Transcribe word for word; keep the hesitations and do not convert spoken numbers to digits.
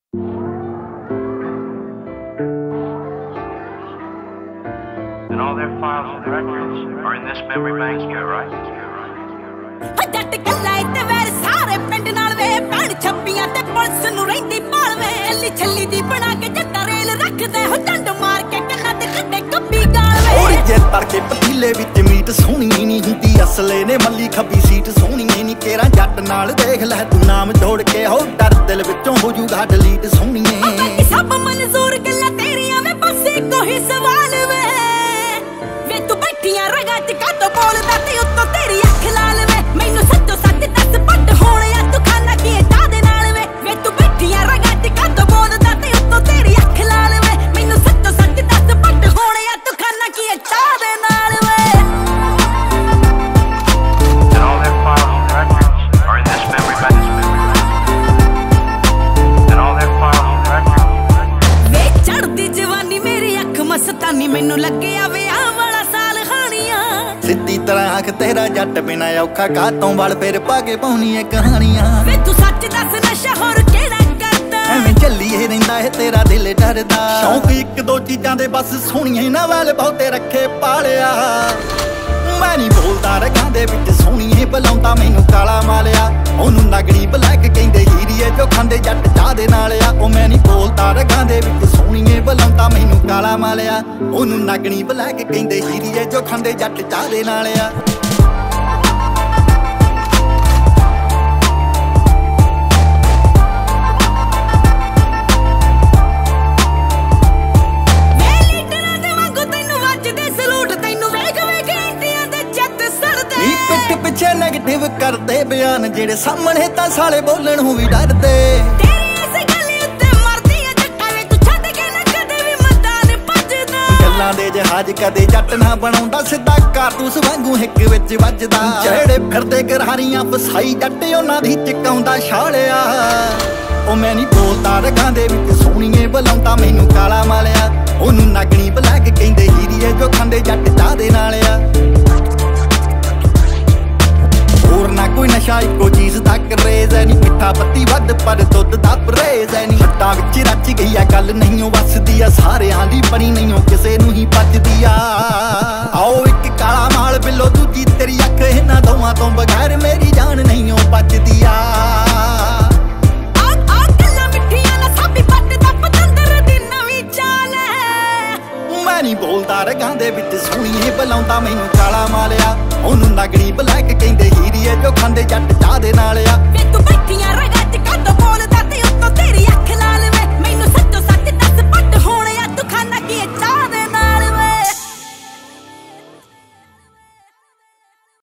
And all their files and records are in this memory bank here, right? ਜੱਟ ਗੱਲਾਂ ਤੇ ਵੈਰ ਸਾਰੇ ਪਿੰਡ ਨਾਲ ਵੇ ਭੈਣ ਛੱਪੀਆਂ ਤੇ ਪੁਲਿਸ ਨੂੰ ਰਹਿੰਦੀ ਪਾਲਵੇ ਅੱਲੀ ਛੱਲੀ ਦੀ ਬਣਾ ਕੇ ਜੱਟਾ ਰੇਲ ਰੱਖਦੇ ਹੋ ਡੰਡ ਮਾਰ ਕੇ ਕੰਨਾਂ ਤੇ ਕੱਢੇ ਕੱਬੀ ਗਾਲਵੇ ਓਏ ਜੇ ਤੜਕੇ ਪਤੀਲੇ ਵਿੱਚ ਮੀਟ ਸੋਹਣੀ ਨਹੀਂ ਹੁੰਦੀ ਅਸਲੇ ਨੇ ਮੱਲੀ ਖੱਬੀ ਸੀਟ ਸੋਹਣੀ ਨਹੀਂ ਕੇਰਾ ਜੱਟ ਨਾਲ ਦੇਖ ਲੈ ਤੂੰ ਨਾਮ ਜੋੜ ਕੇ ਹੋ ਡਰ ਦਿਲ ਵਿੱਚੋਂ ਹੋ ਜੂਗਾ ਡਿਲੀਟ ਸੋਹਣੀਏ ਸਭ ਮਨਜ਼ੂਰ ਗੱਲਾਂ ਤੇਰੀਆਂ ਵੇ ਬਸ ਇੱਕੋ ਹੀ ਸਵਾਲ ਵੇ ਵੇ ਤੂੰ ਬੈਠੀਆਂ ਰਗਾਂ ਚ ਕਾਤੋਂ ਬੋਲਦਾ ਤੇ ਉੱਤੋਂ ਤੇਰੀ ਅੱਖ ਲਾਲ ਵੇ ਮੈਨੂੰ ਸੱਚੋ ਸੱਚ ਦੱਸ ਪੱਟ ਹੋਣ ਆ ਤੂੰ ਖਾਣਾ ਕੀ ਚਾਹ ਦੇ ਨਾਲ ਵੇ ਵੇ ਤੂੰ ਬੈਠੀਆਂ ਰਗਾਂ ਚ ਕਾਤੋਂ ਬੋਲਦਾ ਤੇ ਉੱਤੋਂ ਤੇਰੀ ਅੱਖ ਲਾਲ ਵੇ ਮੈਨੂੰ ਸੱਚੋ ਸੱਚ ਦੱਸ ਪੱਟ ਹੋਣ ਆ ਤੂੰ ਖਾਣਾ ਕੀ ਚਾਹ ਦੇ ਨਾਲ ਵੇ And all their files and records are in this memory bank. And all their files and records. ਵੇ ਚੜਦੀ ਜਵਾਨੀ ਮੇਰੀ ਅੱਖ ਮਸਤਾਨੀ ਮੈਨੂੰ ਲੱਗਿਆ ਵਿਆਹ ਵਾਲਾ ਸਾਲ ਖਾਣੀਆਂ ਸਿੱਧੀ ਤਰ੍ਹਾਂ ਆਖ ਤੇਰਾ ਜੱਟ ਬਿਨਾ ਔਖਾ ਕਾਤੋਂ ਵਲ ਫਿਰ ਪਾ ਕੇ ਪਾਉਣੀ ਏ ਕਹਾਣੀਆਂ ਵੇ ਤੂੰ ਸੱਚ ਦੱਸ ਨਸ਼ਾ ਹੋਰ ਕਿਹੜਾ ਕਰਦਾ ਐਵੇਂ ਚੱਲੀਏ ਰਹਿੰਦਾ ਏ ਤੇਰਾ ਦਿਲ ਡਰਦਾ ਸ਼ੌਂਕ ਇੱਕ ਦੋ ਚੀਜ਼ਾਂ ਦੇ ਬਸ ਸੋਹਣੀਆਂ ਨਾ ਵਾਲ ਬਹੁਤੇ ਰੱਖੇ ਪਾਲਿਆ ਮੈਂ ਨਹੀਂ ਬੋਲਦਾ ਰਗਾਂ ਦੇ ਵਿੱਚ ਸੋਹਣੀਏ ਬੁਲਾਉਂਦਾ ਮੈਨੂੰ ਕਾਲਾ ਮਾਲਿਆ ਉਹਨੂੰ ਨਗਣੀ ਬਲੈਕ ਕਹਿੰਦੇ ਹੀਰੀਏ ਜੋ ਖਾਂਦੇ ਜੱਟ ਚਾਹ ਦੇ ਨਾਲ ਆ ਉਹ ਮੈਂ ਨਹੀਂ ਬੋਲਦਾ ਰਗਾਂ ਦੇ ਵਿੱਚ ਸੋਹਣੀਏ ਬੁਲਾਉਂਦਾ ਮੈਨੂੰ ਕਾਲਾ ਮਾਲਿਆ ਉਹਨੂੰ ਨਗਣੀ ਬਲੈਕ ਕਹਿੰਦੇ ਹੀਰੀਏ ਜੋ ਖਾਂਦੇ ਜੱਟ ਚਾਹ ਦੇ ਨਾਲ ਆ ਪਿੱਛੇ ਨੈਗੇਟਿਵ ਕਰਦੇ ਬਿਆਨ ਜਿਹੜੇ ਸਾਹਮਣੇ ਤਾਂ ਸਾਲੇ ਬੋਲਣ ਨੂੰ ਵੀ ਡਰਦੇ ਤੇਰੀ ਇਸ ਗੱਲ ਉੱਤੇ ਮਰਦੀ ਆ ਜੱਟਾਂ ਵੇ ਤੂੰ ਛੱਡ ਕੇ ਨਾ ਕਦੇ ਵੀ ਮੈਦਾਨ ਭੱਜਦਾ ਗੱਲਾਂ ਦੇ ਜਹਾਜ਼ ਕਦੇ ਜੱਟ ਨਾ ਬਣਾਉਂਦਾ ਸਿੱਧਾ ਕਾਰਤੂਸ ਵਾਂਗੂ ਹਿੱਕ ਵਿੱਚ ਵੱਜਦਾ ਜਿਹੜੇ ਫਿਰਦੇ ਗਰਾਰੀਆਂ ਫਸਾਈ ਜੱਟ ਉਹਨਾਂ ਦੀ ਚਕਾਉਂਦਾ ਛਾਲਿਆ ਉਹ ਮੈਂ ਨਹੀਂ ਬੋਲਦਾ ਰਗਾਂ ਦੇ ਵਿੱਚ ਸੋਹਣੀਏ ਬੁਲਾਉਂਦਾ ਮੈਨੂੰ ਕਾਲਾ ਮਾਲਿਆ ਉਹਨੂੰ ਨਗਣੀ ਬਲੈਕ ਕਹਿੰਦੇ ਹੀਰੀਏ ਜੋ ਖਾਂਦੇ ਜੱਟ ਚਾਹ ਦੇ ਨਾਲ ਆ ਹੋਰ ਨਾ ਕੋਈ ਨਸ਼ਾ ਇੱਕੋ ਚੀਜ਼ ਦਾ ਕਰੇਜ਼ ਐ ਨੀ ਮਿੱਠਾ ਪੱਤੀ ਵੱਧ ਪਰ ਦੁੱਧ ਦਾ ਪਰਹੇਜ਼ ਐ ਨੀ ਹੱਟਾਂ ਵਿੱਚ ਰਚ ਗਈ ਆ ਗੱਲ ਨਹੀਂ ਉਹ ਵੱਸਦੀ ਆ ਸਾਰਿਆਂ ਦੀ ਬਣੀ ਨਹੀਂ ਉਹ ਕਿਸੇ ਨੂੰ ਹੀ ਪੱਜਦੀ ਆ ਆਓ ਇੱਕ ਕਾਲਾ ਮਾਲ ਬਿੱਲੋ ਦੂਜੀ ਤੇਰੀ ਅੱਖ ਇਹਨਾਂ ਦੋਵਾਂ ਤੋਂ ਬਗੈਰ ਮੇਰੀ ਜਾਨ ਨਹੀਂ ਉਹ ਬਚਦੀ ਆ ਆ ਆ ਗੱਲਾਂ ਮਿੱਠੀਆਂ ਨਾ ਸਾਬੀ ਪੱਟ ਦਾ ਪਤੰਦਰ ਦੀ ਨਵੀਂ ਚਾਲ ਮੈਂ ਨਹੀਂ ਬੋਲਦਾ ਰਗਾਂ ਦੇ ਵਿੱਚ ਸੋਹਣੀਏ ਬੁਲਾਉਂਦਾ ਮੈਨੂੰ ਕਾਲਾ ਮਾਲਿਆ ਉਹਨੂੰ ਨਗਣੀ ਬਲੈਕ ਕਹਿੰਦੇ ਹੀਰੀਏ ਜੋ ਖਾਂਦੇ ਜੱਟ ਚਾਹ ਦੇ ਨਾਲ ਆ ਵੇ ਤੂੰ ਬੈਠੀਆਂ ਰਗਾਂ ਚ ਕਾਤੋਂ ਬੋਲਦਾ ਤੇ ਉੱਤੋਂ ਤੇਰੀ ਅੱਖ